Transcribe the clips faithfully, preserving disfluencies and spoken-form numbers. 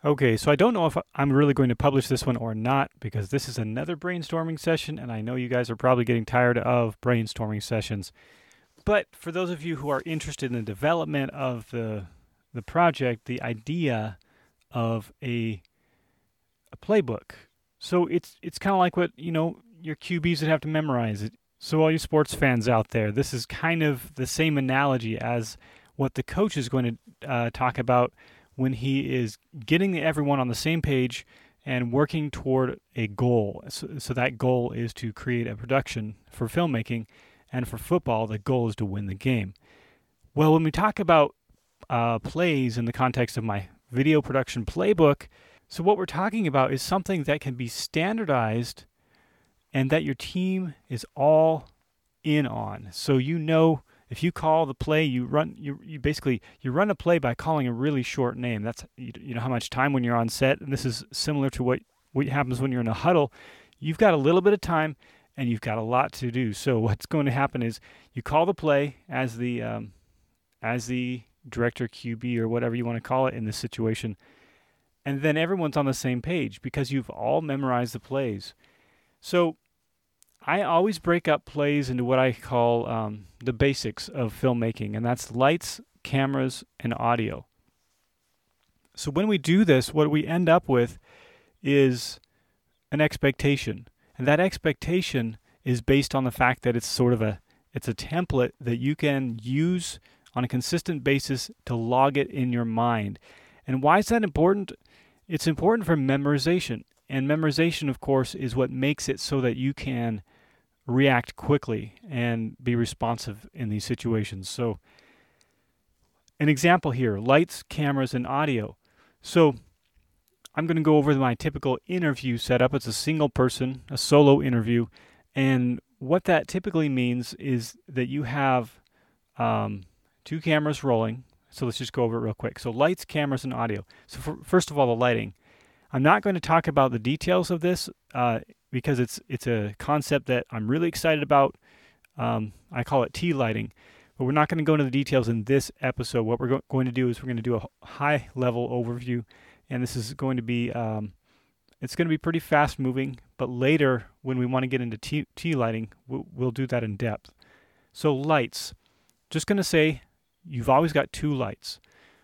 Okay, so I don't know if I'm really going to publish this one or not because this is another brainstorming session, and I know you guys are probably getting tired of brainstorming sessions. But for those of you who are interested in the development of the the project, the idea of a a playbook. So it's it's kind of like what, you know, your Q Bs would have to memorize it. So all you sports fans out there, this is kind of the same analogy as what the coach is going to uh, talk about when he is getting everyone on the same page and working toward a goal. So, so that goal is to create a production for filmmaking, and for football, the goal is to win the game. Well, when we talk about uh, plays in the context of my video production playbook, so what we're talking about is something that can be standardized and that your team is all in on. So you know, if you call the play, you run you you basically you run a play by calling a really short name. That's you, you know how much time when you're on set, and this is similar to what what happens when you're in a huddle. You've got a little bit of time and you've got a lot to do. So what's going to happen is you call the play as the um, as the director, Q B, or whatever you want to call it in this situation, and then everyone's on the same page because you've all memorized the plays. So I always break up plays into what I call um, the basics of filmmaking, and that's lights, cameras, and audio. So when we do this, what we end up with is an expectation, and that expectation is based on the fact that it's sort of a it's a template that you can use on a consistent basis to log it in your mind. And why is that important? It's important for memorization. And memorization, of course, is what makes it so that you can react quickly and be responsive in these situations. So an example here, lights, cameras, and audio. So I'm going to go over my typical interview setup. It's a single person, a solo interview. And what that typically means is that you have um, two cameras rolling. So let's just go over it real quick. So lights, cameras, and audio. So for, first of all, the lighting. I'm not going to talk about the details of this uh, because it's it's a concept that I'm really excited about. Um, I call it tea lighting, but we're not going to go into the details in this episode. What we're go- going to do is we're going to do a high-level overview, and this is going to be um, it's going to be pretty fast-moving. But later, when we want to get into tea, tea lighting, we'll, we'll do that in depth. So lights, just going to say you've always got two lights.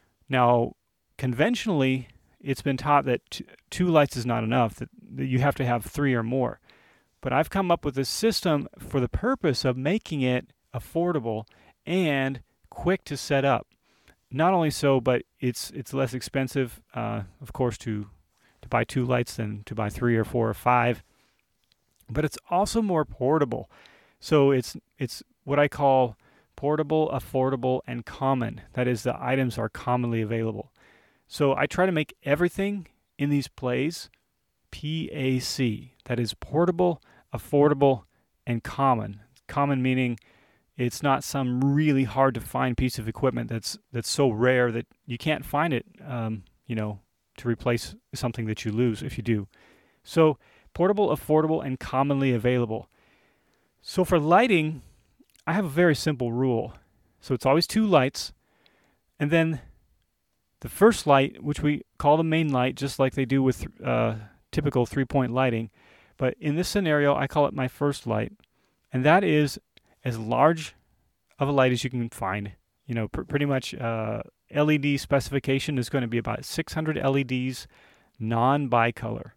Now, conventionally, it's been taught that t- two lights is not enough, that, that you have to have three or more. But I've come up with this system for the purpose of making it affordable and quick to set up. Not only so, but it's it's less expensive, uh, of course, to to buy two lights than to buy three or four or five. But it's also more portable. So it's it's what I call portable, affordable, and common. That is, the items are commonly available. So I try to make everything in these plays P A C. That is portable, affordable, and common. Common meaning it's not some really hard to find piece of equipment that's that's so rare that you can't find it, um, you know, to replace something that you lose if you do. So portable, affordable, and commonly available. So for lighting, I have a very simple rule. So it's always two lights, and then the first light, which we call the main light, just like they do with uh, typical three-point lighting, but in this scenario, I call it my first light, and that is as large of a light as you can find. You know, pr- pretty much uh, L E D specification is going to be about six hundred L E Ds, non-bicolor.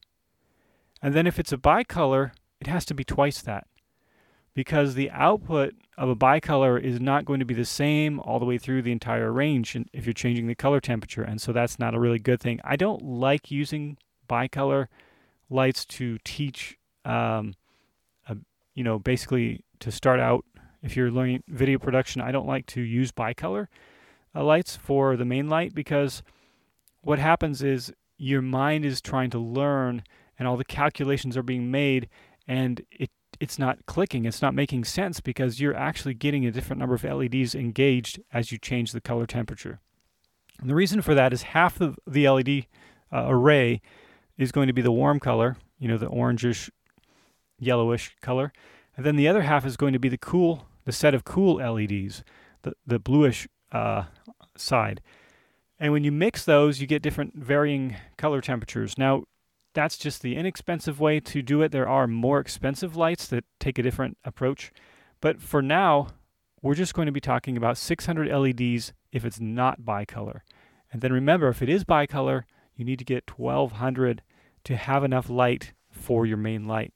And then if it's a bicolor, it has to be twice that, because the output of a bicolor is not going to be the same all the way through the entire range if you're changing the color temperature, and so that's not a really good thing. I don't like using bicolor lights to teach, um, a, you know, basically to start out, if you're learning video production, I don't like to use bicolor uh, lights for the main light, because what happens is your mind is trying to learn and all the calculations are being made, and it it's not clicking, it's not making sense, because you're actually getting a different number of L E Ds engaged as you change the color temperature. And the reason for that is half of the L E D uh, array is going to be the warm color, you know, the orangish, yellowish color. And then the other half is going to be the cool, the set of cool L E Ds, the, the bluish uh, side. And when you mix those, you get different varying color temperatures. Now, that's just the inexpensive way to do it. There are more expensive lights that take a different approach. But for now, we're just going to be talking about six hundred L E Ds if it's not bicolor. And then remember, if it is bicolor, you need to get twelve hundred to have enough light for your main light.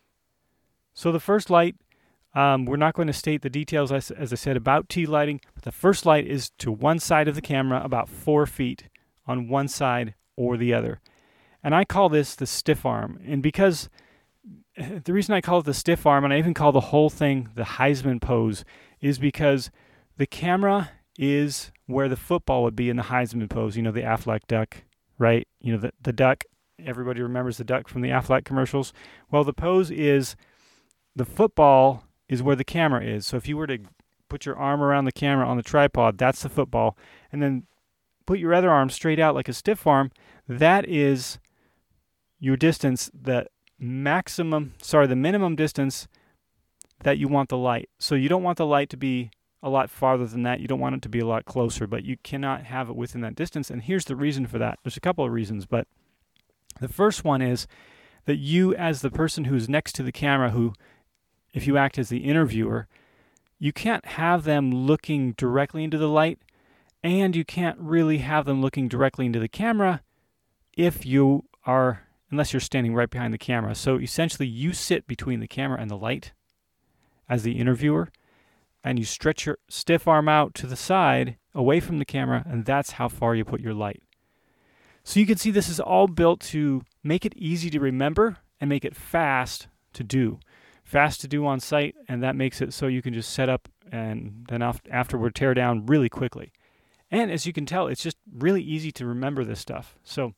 So the first light, um, we're not going to state the details, as, as I said, about T lighting. But the first light is to one side of the camera, about four feet on one side or the other. And I call this the stiff arm. And because the reason I call it the stiff arm, and I even call the whole thing the Heisman pose, is because the camera is where the football would be in the Heisman pose. You know, the Aflac duck, right? You know, the, the duck. Everybody remembers the duck from the Aflac commercials. Well, the pose is the football is where the camera is. So if you were to put your arm around the camera on the tripod, that's the football. And then put your other arm straight out like a stiff arm. That is your distance, the maximum, sorry, the minimum distance that you want the light. So you don't want the light to be a lot farther than that. You don't want it to be a lot closer, but you cannot have it within that distance. And here's the reason for that. There's a couple of reasons, but the first one is that you, as the person who's next to the camera, who, if you act as the interviewer, you can't have them looking directly into the light, and you can't really have them looking directly into the camera if you are, unless you're standing right behind the camera. So essentially you sit between the camera and the light as the interviewer, and you stretch your stiff arm out to the side away from the camera, and that's how far you put your light. So you can see this is all built to make it easy to remember and make it fast to do. Fast to do on site, and that makes it so you can just set up and then afterward tear down really quickly. And as you can tell, it's just really easy to remember this stuff. So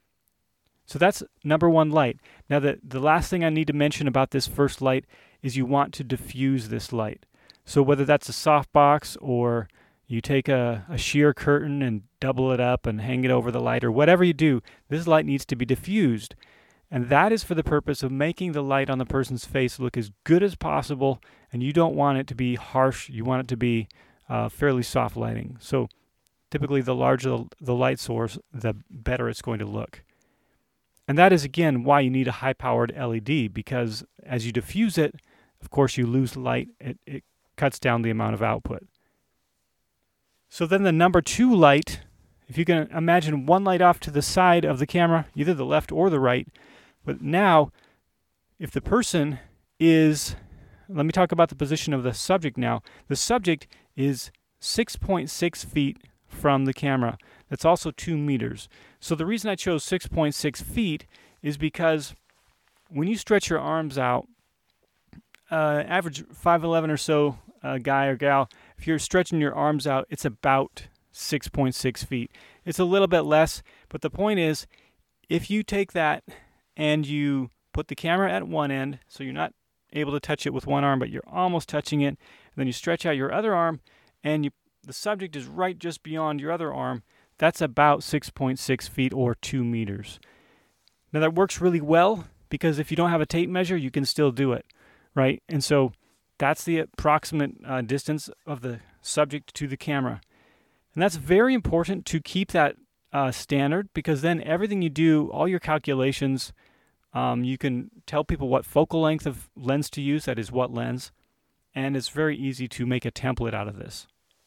so that's number one light. Now the, the last thing I need to mention about this first light is you want to diffuse this light. So whether that's a softbox or you take a, a sheer curtain and double it up and hang it over the light, or whatever you do, this light needs to be diffused. And that is for the purpose of making the light on the person's face look as good as possible, and you don't want it to be harsh. You want it to be uh, fairly soft lighting. So typically the larger the, the light source, the better it's going to look. And that is, again, why you need a high-powered L E D, because as you diffuse it, of course, you lose light. It, it cuts down the amount of output. So then the number two light, if you can imagine one light off to the side of the camera, either the left or the right, but now if the person is, let me talk about the position of the subject now. The subject is six point six feet from the camera. That's also two meters. So the reason I chose six point six feet is because when you stretch your arms out, uh, average five eleven or so uh, guy or gal, if you're stretching your arms out, it's about six point six feet. It's a little bit less, but the point is, if you take that and you put the camera at one end, so you're not able to touch it with one arm, but you're almost touching it, and then you stretch out your other arm, and you the subject is right just beyond your other arm, that's about six point six feet or two meters. Now that works really well because if you don't have a tape measure, you can still do it, right? And so that's the approximate uh, distance of the subject to the camera. And that's very important to keep that uh, standard, because then everything you do, all your calculations, um, you can tell people what focal length of lens to use, that is what lens, and it's very easy to make a template out of this.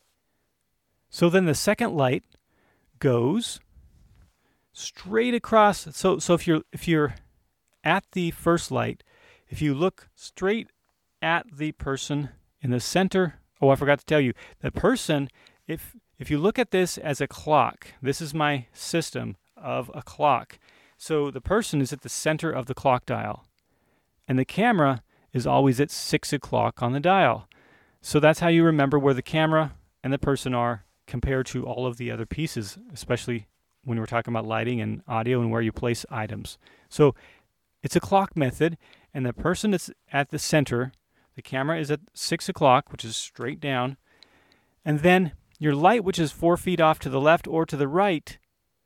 So then the second light goes straight across. So so if you're if you're at the first light, if you look straight at the person in the center, oh, I forgot to tell you, the person, if if you look at this as a clock, this is my system of a clock. So the person is at the center of the clock dial, and the camera is always at six o'clock on the dial. So that's how you remember where the camera and the person are compared to all of the other pieces, especially when we're talking about lighting and audio and where you place items. So it's a clock method, and the person that's at the center, the camera is at six o'clock, which is straight down, and then your light, which is four feet off to the left or to the right,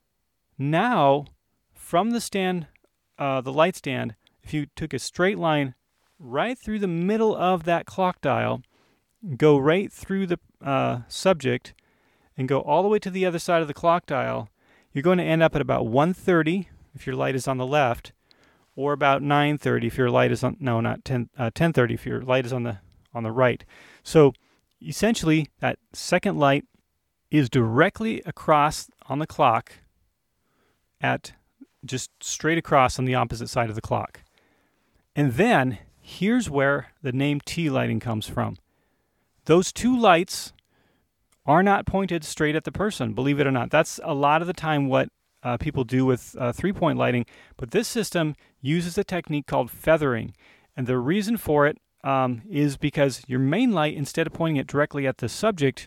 now from the stand, uh, the light stand, if you took a straight line right through the middle of that clock dial, go right through the uh, subject, and go all the way to the other side of the clock dial, you're going to end up at about one thirty if your light is on the left, or about nine thirty if your light is on, no, not ten, uh, ten thirty if your light is on the on the right. So essentially, that second light is directly across on the clock, at just straight across on the opposite side of the clock. And then here's where the name T lighting comes from. Those two lights are not pointed straight at the person, believe it or not. That's a lot of the time what uh, people do with uh, three-point lighting, but this system uses a technique called feathering. And the reason for it um, is because your main light, instead of pointing it directly at the subject,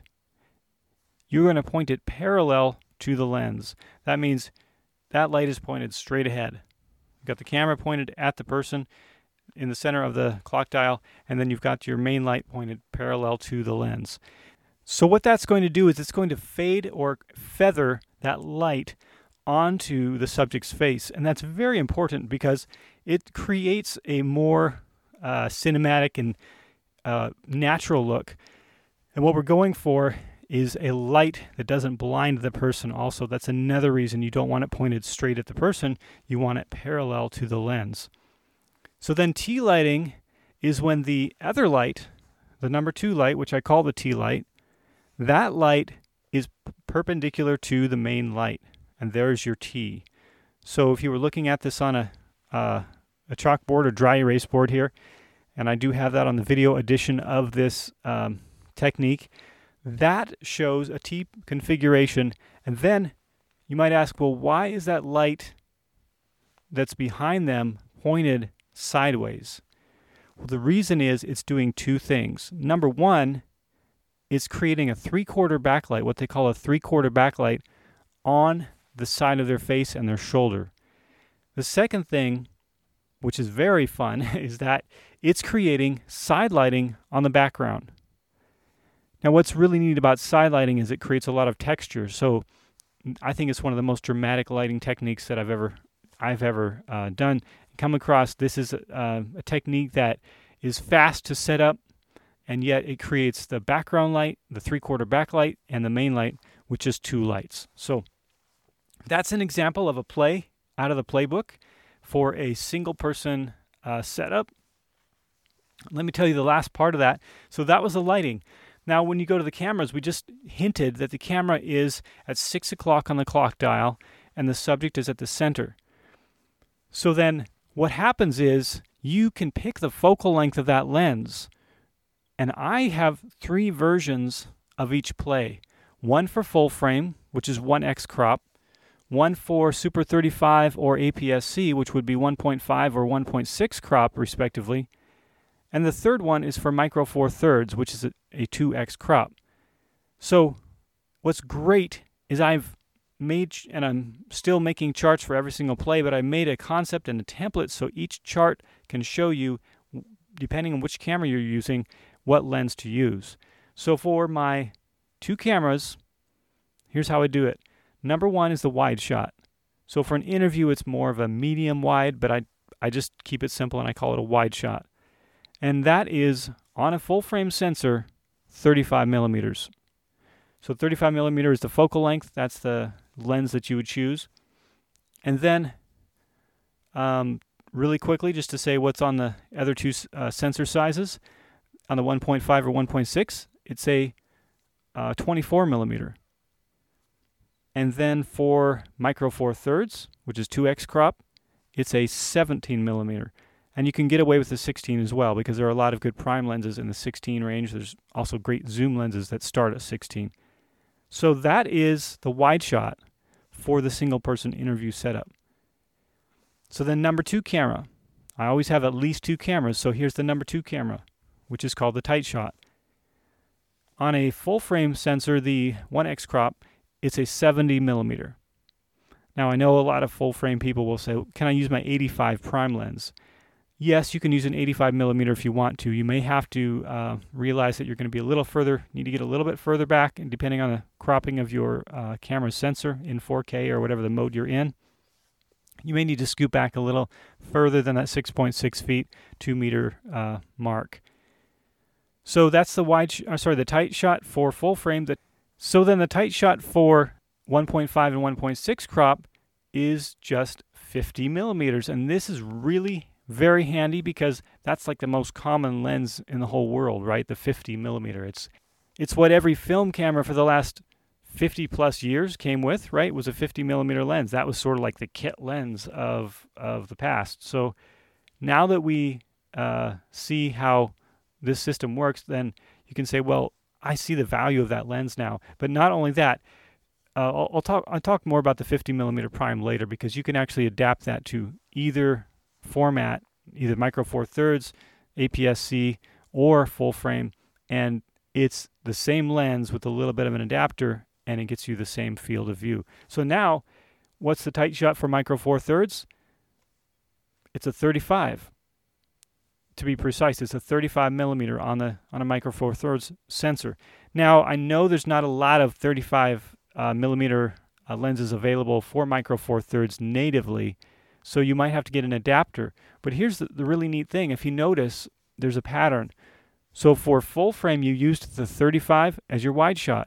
you're going to point it parallel to the lens. That means that light is pointed straight ahead. You've got the camera pointed at the person in the center of the clock dial, and then you've got your main light pointed parallel to the lens. So what that's going to do is it's going to fade or feather that light onto the subject's face. And that's very important because it creates a more uh, cinematic and uh, natural look. And what we're going for is a light that doesn't blind the person also. That's another reason you don't want it pointed straight at the person. You want it parallel to the lens. So then T lighting is when the other light, the number two light, which I call the T light, that light is p- perpendicular to the main light. And there's your T. So if you were looking at this on a, uh, a chalkboard or dry erase board here, and I do have that on the video edition of this um, technique, that shows a T configuration. And then you might ask, well, why is that light that's behind them pointed sideways? Well, the reason is it's doing two things. Number one, it's creating a three-quarter backlight, what they call a three-quarter backlight, on the side of their face and their shoulder. The second thing, which is very fun, is that it's creating side lighting on the background. Now, what's really neat about side lighting is it creates a lot of texture. So I think it's one of the most dramatic lighting techniques that I've ever I've ever uh, done. Come across, this is a, a technique that is fast to set up, and yet it creates the background light, the three-quarter backlight, and the main light, which is two lights. So that's an example of a play out of the playbook for a single-person uh, setup. Let me tell you the last part of that. So that was the lighting. Now, when you go to the cameras, we just hinted that the camera is at six o'clock on the clock dial, and the subject is at the center. So then what happens is you can pick the focal length of that lens. And I have three versions of each play. One for full frame, which is one X crop. One for Super thirty-five or A P S C, which would be one point five or one point six crop, respectively. And the third one is for Micro Four Thirds, which is a, a two X crop. So what's great is I've made, and I'm still making charts for every single play, but I made a concept and a template so each chart can show you, depending on which camera you're using, what lens to use. So for my two cameras, here's how I do it. Number one is the wide shot. So for an interview, it's more of a medium wide, but I, I just keep it simple and I call it a wide shot. And that is, on a full frame sensor, thirty-five millimeters. So thirty-five millimeter is the focal length. That's the lens that you would choose. And then, um, really quickly, just to say what's on the other two uh, sensor sizes, on the one point five or one point six, it's a uh, twenty-four millimeter. And then for Micro Four Thirds, which is two X crop, it's a seventeen millimeter. And you can get away with the sixteen as well, because there are a lot of good prime lenses in the sixteen range. There's also great zoom lenses that start at sixteen. So that is the wide shot for the single person interview setup. So then number two camera. I always have at least two cameras, so here's the number two camera, which is called the tight shot. On a full frame sensor, the one X crop, it's a seventy millimeter. Now I know a lot of full frame people will say, can I use my eighty-five prime lens? Yes, you can use an eighty-five millimeter if you want to. You may have to uh, realize that you're going to be a little further, need to get a little bit further back, and depending on the cropping of your uh, camera sensor in four K or whatever the mode you're in, you may need to scoot back a little further than that six point six feet, two meter uh, mark. So that's the wide, sh- uh, sorry, the tight shot for full frame. The So then the tight shot for one point five and one point six crop is just fifty millimeters. And this is really very handy because that's like the most common lens in the whole world, right? The fifty millimeter. It's it's what every film camera for the last fifty plus years came with, right? Was a fifty millimeter lens. That was sort of like the kit lens of of the past. So now that we uh, see how this system works, then you can say, well, I see the value of that lens now. But not only that, uh, I'll, I'll talk I'll talk more about the fifty millimeter prime later, because you can actually adapt that to either format, either micro four thirds, A P S C, or full frame, and it's the same lens with a little bit of an adapter, and it gets you the same field of view. So now, what's the tight shot for micro four thirds? It's a thirty-five. To be precise, it's a thirty-five millimeter on the on a micro four thirds sensor. Now, I know there's not a lot of thirty-five uh, millimeter uh, lenses available for micro four thirds natively, so you might have to get an adapter. But here's the, the really neat thing. If you notice, there's a pattern. So for full frame, you used the thirty-five as your wide shot.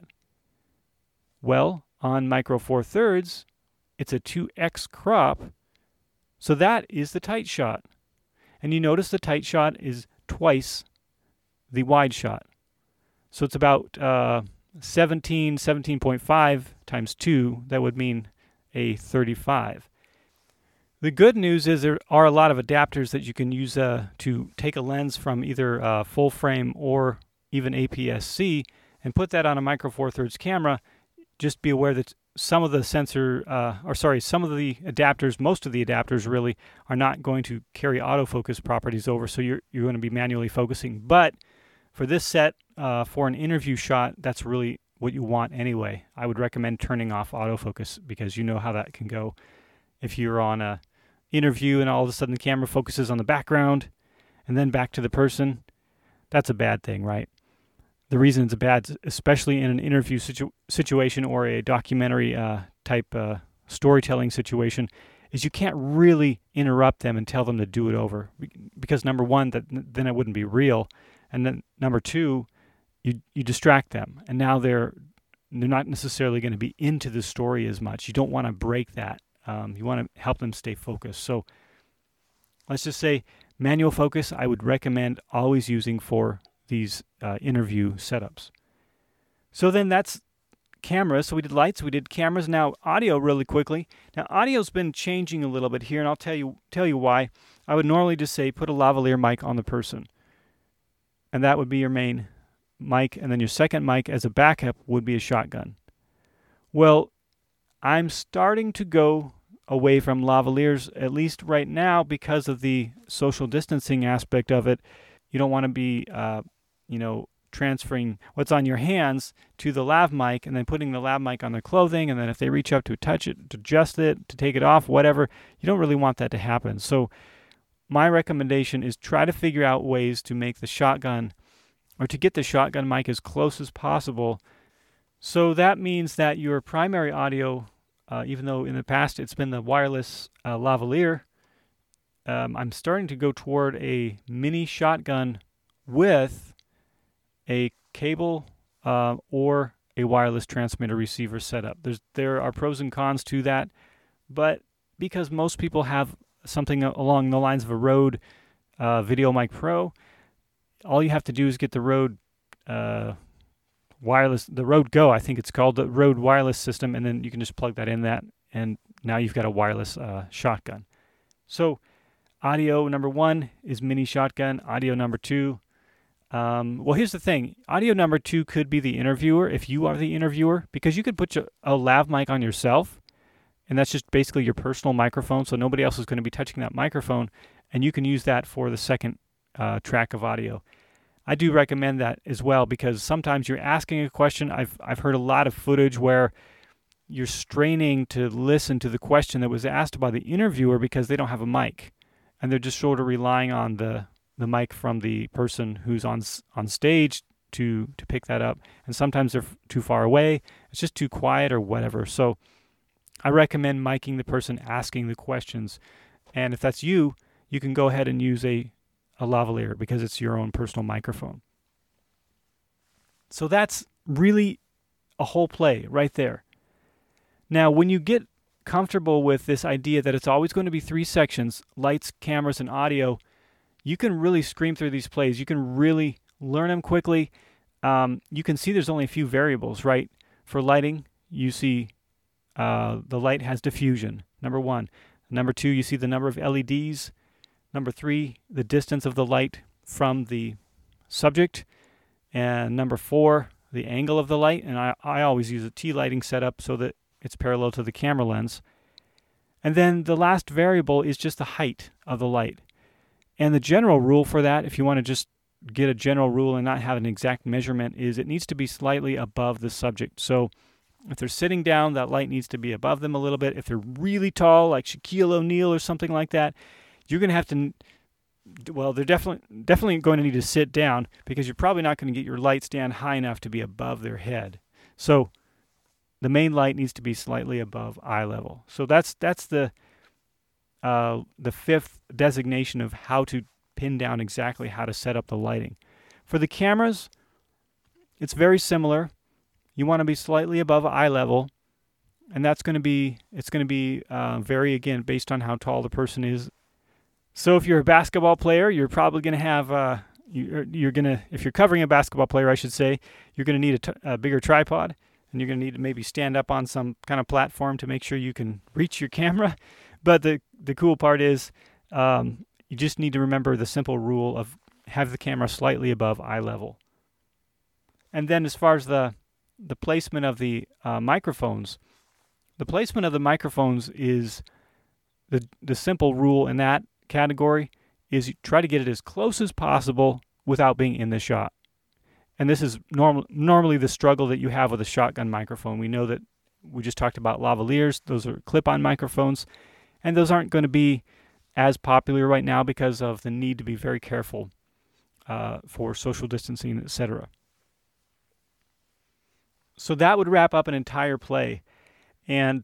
Well, on micro four thirds, it's a two X crop, so that is the tight shot. And you notice the tight shot is twice the wide shot. So it's about uh, seventeen, seventeen point five times two. That would mean a thirty-five. The good news is there are a lot of adapters that you can use uh, to take a lens from either uh, full frame or even A P S C and put that on a micro four thirds camera. Just be aware that some of the sensor, uh, or sorry, some of the adapters, most of the adapters really, are not going to carry autofocus properties over, so you're you're going to be manually focusing. But for this set, uh, for an interview shot, that's really what you want anyway. I would recommend turning off autofocus, because you know how that can go. If you're on a interview and all of a sudden the camera focuses on the background and then back to the person, that's a bad thing, right? The reason it's bad, especially in an interview situ- situation or a documentary uh, type uh, storytelling situation, is you can't really interrupt them and tell them to do it over. Because number one, that then it wouldn't be real, and then number two, you you distract them, and now they're they're not necessarily going to be into the story as much. You don't want to break that. Um, you want to help them stay focused. So let's just say manual focus, I would recommend always using for these uh, interview setups. So then that's cameras. So we did lights, we did cameras. Now audio really quickly. Now audio's been changing a little bit here, and I'll tell you tell you why. I would normally just say put a lavalier mic on the person, and that would be your main mic, and then your second mic as a backup would be a shotgun. Well, I'm starting to go away from lavaliers, at least right now, because of the social distancing aspect of it. You don't want to be uh, you know, transferring what's on your hands to the lav mic and then putting the lav mic on their clothing, and then if they reach up to touch it, to adjust it, to take it off, whatever, you don't really want that to happen. So my recommendation is try to figure out ways to make the shotgun, or to get the shotgun mic as close as possible. So that means that your primary audio, uh, even though in the past it's been the wireless uh, lavalier, um, I'm starting to go toward a mini shotgun with a cable uh, or a wireless transmitter receiver setup. There's there are pros and cons to that, but because most people have something along the lines of a Rode uh, VideoMic Pro, all you have to do is get the Rode uh, wireless, the Rode Go, I think it's called, the Rode wireless system, and then you can just plug that in that, and now you've got a wireless uh, shotgun. So audio number one is mini shotgun. Audio number two, Um, well, here's the thing. Audio number two could be the interviewer, if you are the interviewer, because you could put a, a lav mic on yourself, and that's just basically your personal microphone, so nobody else is going to be touching that microphone, and you can use that for the second uh, track of audio. I do recommend that as well, because sometimes you're asking a question. I've I've heard a lot of footage where you're straining to listen to the question that was asked by the interviewer because they don't have a mic, and they're just sort of relying on the the mic from the person who's on on stage to to pick that up, and sometimes they're f- too far away, it's just too quiet or whatever. So I recommend miking the person asking the questions, and if that's you, you can go ahead and use a, a lavalier because it's your own personal microphone. So that's really a whole play right there. Now, when you get comfortable with this idea that it's always going to be three sections, lights, cameras, and audio, you can really scream through these plays. You can really learn them quickly. Um, you can see there's only a few variables, right? For lighting, you see uh, the light has diffusion, number one. Number two, you see the number of L E Ds. Number three, the distance of the light from the subject. And number four, the angle of the light. And I, I always use a T-lighting setup so that it's parallel to the camera lens. And then the last variable is just the height of the light. And the general rule for that, if you want to just get a general rule and not have an exact measurement, is it needs to be slightly above the subject. So if they're sitting down, that light needs to be above them a little bit. If they're really tall, like Shaquille O'Neal or something like that, you're going to have to, well, they're definitely definitely going to need to sit down, because you're probably not going to get your light stand high enough to be above their head. So the main light needs to be slightly above eye level. So that's that's the uh, the fifth designation of how to pin down exactly how to set up the lighting. For the cameras, it's very similar. You want to be slightly above eye level, and that's going to be it's going to be uh, vary again based on how tall the person is. So if you're a basketball player, you're probably going to have uh, you're, you're going to if you're covering a basketball player, I should say, you're going to need a, t- a bigger tripod. And you're going to need to maybe stand up on some kind of platform to make sure you can reach your camera. But the, the cool part is um, you just need to remember the simple rule of have the camera slightly above eye level. And then as far as the, the placement of the uh, microphones, the placement of the microphones is the, the simple rule in that category is you try to get it as close as possible without being in the shot. And this is normal, normally the struggle that you have with a shotgun microphone. We know that we just talked about lavaliers. Those are clip-on microphones. And those aren't going to be as popular right now because of the need to be very careful uh, for social distancing, et cetera. So that would wrap up an entire play. And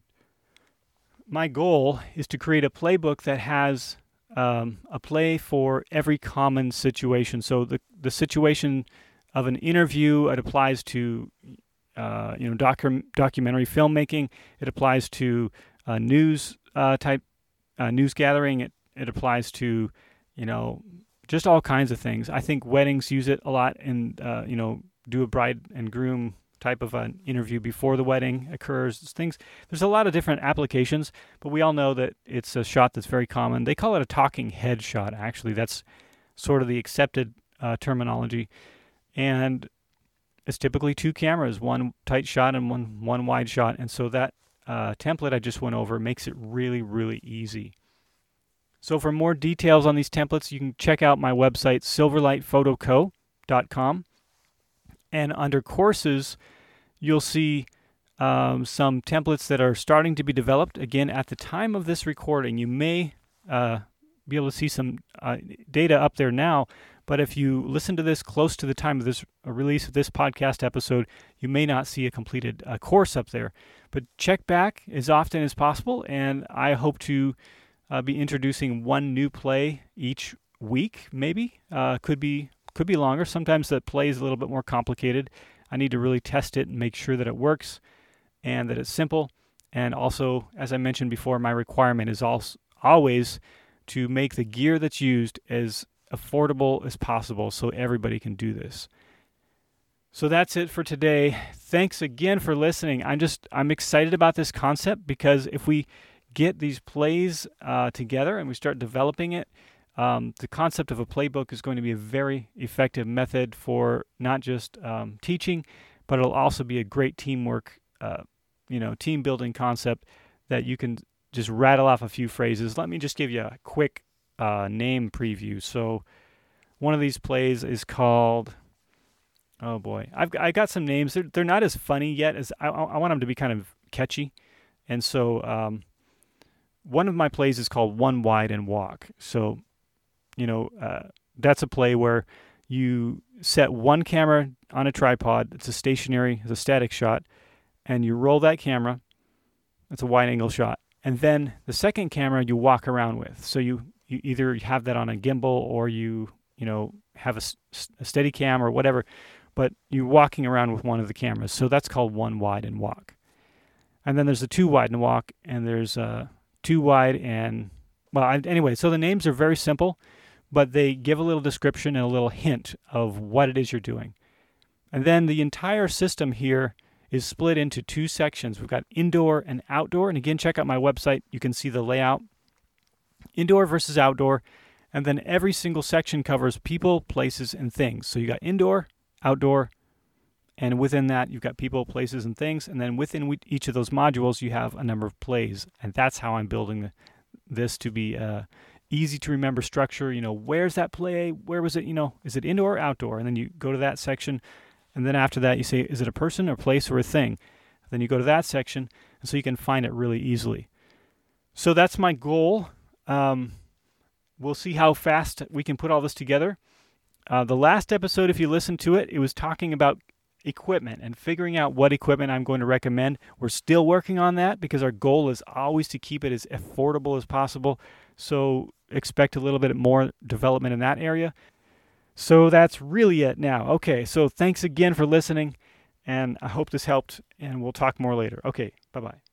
my goal is to create a playbook that has um, a play for every common situation. So the, the situation of an interview, it applies to uh, you know docu- documentary filmmaking. It applies to uh, news uh, type uh, news gathering. It it applies to you know just all kinds of things. I think weddings use it a lot, and uh, you know do a bride and groom type of an interview before the wedding occurs. Things there's a lot of different applications, but we all know that it's a shot that's very common. They call it a talking head shot. Actually, that's sort of the accepted uh, terminology. And it's typically two cameras, one tight shot and one one wide shot. And so that uh, template I just went over makes it really, really easy. So for more details on these templates, you can check out my website, silverlight photo co dot com. And under courses, you'll see um, some templates that are starting to be developed. Again, at the time of this recording, you may uh, be able to see some uh, data up there now. But if you listen to this close to the time of this uh, release of this podcast episode, you may not see a completed uh, course up there. But check back as often as possible, and I hope to uh, be introducing one new play each week, maybe. Uh, could be could be longer. Sometimes the play is a little bit more complicated. I need to really test it and make sure that it works and that it's simple. And also, as I mentioned before, my requirement is also always to make the gear that's used as affordable as possible so everybody can do this. So that's it for today. Thanks again for listening. I'm just I'm excited about this concept because if we get these plays uh, together and we start developing it, um, the concept of a playbook is going to be a very effective method for not just um, teaching, but it'll also be a great teamwork, uh, you know, team building concept that you can just rattle off a few phrases. Let me just give you a quick uh, name preview. So one of these plays is called, oh boy, I've I got some names. They're they're not as funny yet as I, I want them to be kind of catchy, and so um, one of my plays is called One Wide and Walk. So, you know, uh, that's a play where you set one camera on a tripod. It's a stationary, it's a static shot, and you roll that camera. It's a wide angle shot. And then the second camera you walk around with. So you, you either have that on a gimbal or you, you know, have a, a steady cam or whatever. but you're walking around with one of the cameras. So that's called one wide and walk. And then there's a two wide and walk, and there's a two wide and, well, anyway, so the names are very simple, but they give a little description and a little hint of what it is you're doing. And then the entire system here is split into two sections. We've got indoor and outdoor. And again, check out my website. You can see the layout. Indoor versus outdoor. And then every single section covers people, places, and things. So you got indoor, outdoor, and within that, you've got people, places, and things. And then within each of those modules, you have a number of plays. And that's how I'm building the, this to be a easy to remember structure. You know, where's that play? Where was it? You know, is it indoor or outdoor? And then you go to that section. And then after that, you say, is it a person, a place, or a thing? Then you go to that section, and so you can find it really easily. So that's my goal. Um, we'll see how fast we can put all this together. Uh, the last episode, if you listen to it, it was talking about equipment and figuring out what equipment I'm going to recommend. We're still working on that because our goal is always to keep it as affordable as possible. So expect a little bit more development in that area. So that's really it now. Okay, so thanks again for listening, and I hope this helped, and we'll talk more later. Okay, bye-bye.